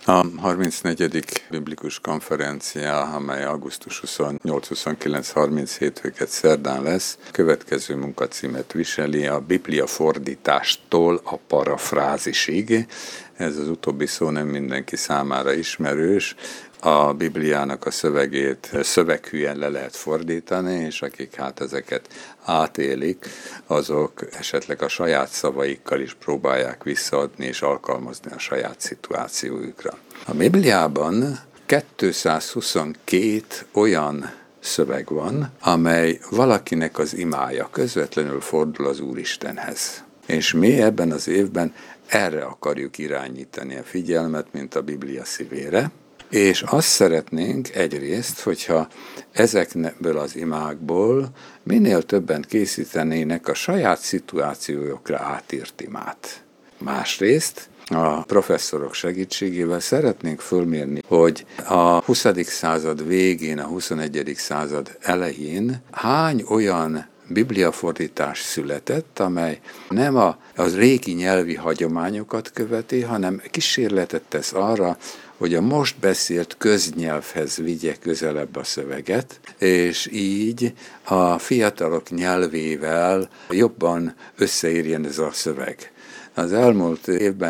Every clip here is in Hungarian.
A 34. biblikus konferencia, amely augusztus 28-29-37 szerdán lesz, következő munkacímet viseli: a Biblia fordítástól a parafrázisig. Ez az utóbbi szó nem mindenki számára ismerős. A Bibliának a szövegét szöveghűen le lehet fordítani, és akik ezeket átélik, azok esetleg a saját szavaikkal is próbálják visszaadni és alkalmazni a saját szituációjukra. A Bibliában 222 olyan szöveg van, amely valakinek az imája, közvetlenül fordul az Úristenhez. És mi ebben az évben erre akarjuk irányítani a figyelmet, mint a Biblia szívére, és azt szeretnénk egyrészt, hogyha ezekből az imákból minél többen készítenének a saját szituációjukra átírt imát. Másrészt a professzorok segítségével szeretnénk fölmérni, hogy a 20. század végén, a 21. század elején hány olyan bibliafordítás született, amely nem az régi nyelvi hagyományokat követi, hanem kísérletet tesz arra, hogy a most beszélt köznyelvhez vigye közelebb a szöveget, és így a fiatalok nyelvével jobban összeérjen ez a szöveg. Az elmúlt évben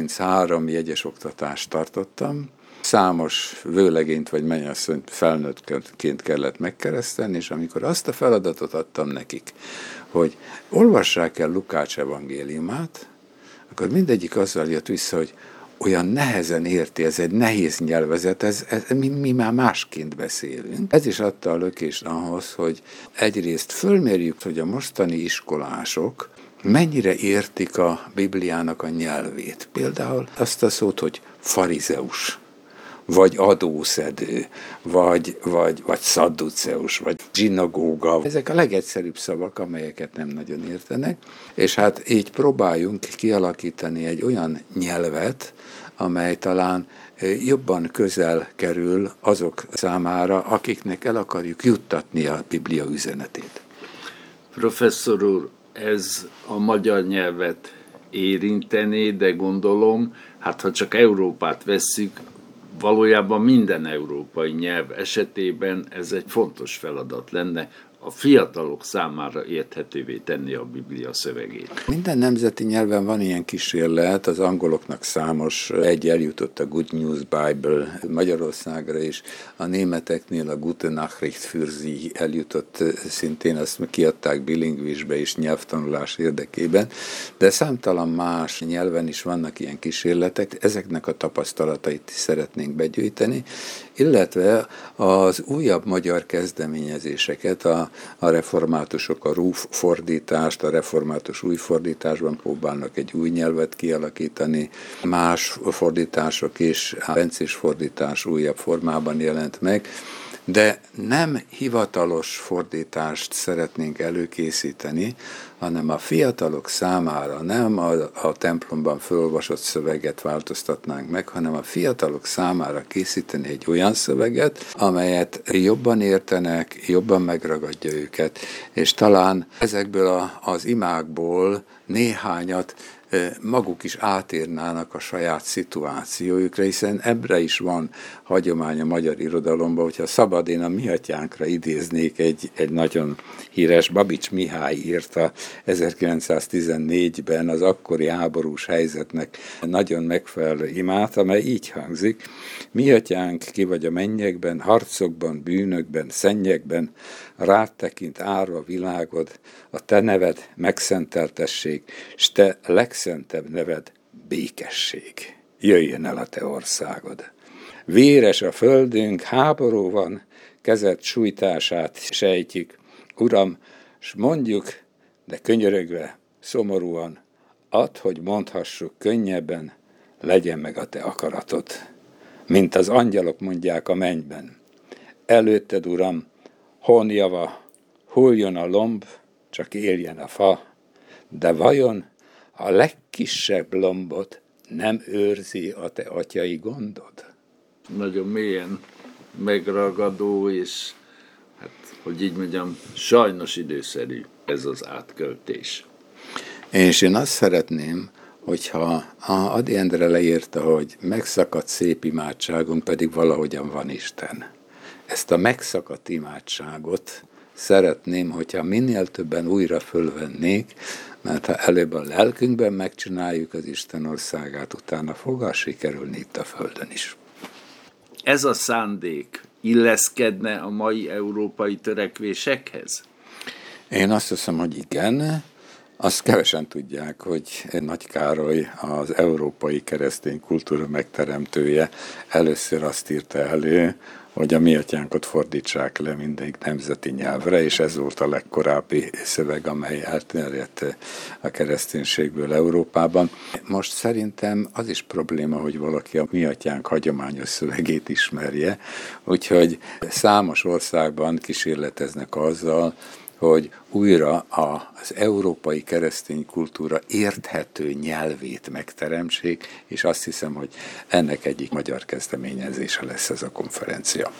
33 jegyes oktatást tartottam, számos vőlegényt vagy mennyasszonyt felnőttként kellett megkeresztelni, és amikor azt a feladatot adtam nekik, hogy olvassák el Lukács evangéliumát, akkor mindegyik azzal jött vissza, hogy olyan nehezen érti, ez egy nehéz nyelvezet, mi már másként beszélünk. Ez is adta a lökést ahhoz, hogy egyrészt fölmérjük, hogy a mostani iskolások mennyire értik a Bibliának a nyelvét. Például azt a szót, hogy farizeus, vagy adószedő, vagy szadduceus, vagy zsinagóga. Ezek a legegyszerűbb szavak, amelyeket nem nagyon értenek, és így próbáljunk kialakítani egy olyan nyelvet, amely talán jobban közel kerül azok számára, akiknek el akarjuk juttatni a Biblia üzenetét. Professzor úr, ez a magyar nyelvet érintené, de gondolom, ha csak Európát vesszük, valójában minden európai nyelv esetében ez egy fontos feladat lenne, a fiatalok számára érthetővé tenni a Biblia szövegét. Minden nemzeti nyelven van ilyen kísérlet, az angoloknak számos, egy eljutott a Good News Bible Magyarországra is, a németeknél a Gute Nachricht für Sie eljutott szintén, azt kiadták bilingvisbe is nyelvtanulás érdekében, de számtalan más nyelven is vannak ilyen kísérletek, ezeknek a tapasztalatait is szeretnénk begyűjteni, illetve az újabb magyar kezdeményezéseket, a reformátusok a RUF fordítást, a református új fordításban próbálnak egy új nyelvet kialakítani, más fordítások is, a bencés fordítás újabb formában jelent meg, de nem hivatalos fordítást szeretnénk előkészíteni, hanem a fiatalok számára nem a templomban felolvasott szöveget változtatnánk meg, hanem a fiatalok számára készíteni egy olyan szöveget, amelyet jobban értenek, jobban megragadja őket, és talán ezekből az imákból néhányat maguk is átírnának a saját szituációjukra, hiszen ebbre is van hagyomány a magyar irodalomban, hogyha szabad én a mi atyánkra idéznék egy nagyon híres, Babics Mihály írta 1914-ben az akkori háborús helyzetnek nagyon megfelelő imát, amely így hangzik: mi atyánk, ki vagy a mennyekben, harcokban, bűnökben, szennyekben, rád tekint árva világod, a te neved megszenteltessék, s te legszentebb neved békesség. Jöjjön el a te országod. Véres a földünk, háború van, kezed sújtását sejtjük. Uram, s mondjuk, de könyörögve, szomorúan, add, hogy mondhassuk könnyebben, legyen meg a te akaratod, mint az angyalok mondják a mennyben. Előtted, Uram, honjava, hulljon a lomb, csak éljen a fa, de vajon a legkisebb lombot nem őrzi a te atyai gondod? Nagyon mélyen megragadó, és hogy így mondjam, sajnos időszerű ez az átköltés. És én azt szeretném, hogyha Ady Endre leírta, hogy megszakadt szép imádságunk, pedig valahogyan van Isten. Ezt a megszakadt imádságot szeretném, hogyha minél többen újra fölvennék, mert ha előbb a lelkünkben megcsináljuk az Isten országát, utána fog sikerülni itt a Földön is. Ez a szándék illeszkedne a mai európai törekvésekhez? Én azt hiszem, hogy igen. Azt kevesen tudják, hogy Nagy Károly, az európai keresztény kultúra megteremtője, először azt írta elő, hogy a mi atyánkat fordítsák le mindig nemzeti nyelvre, és ez volt a legkorábbi szöveg, amely elterjedt a kereszténységből Európában. Most szerintem az is probléma, hogy valaki a mi atyánk hagyományos szövegét ismerje, úgyhogy számos országban kísérleteznek azzal, hogy újra az európai keresztény kultúra érthető nyelvét megteremtsék, és azt hiszem, hogy ennek egyik magyar kezdeményezése lesz ez a konferencia.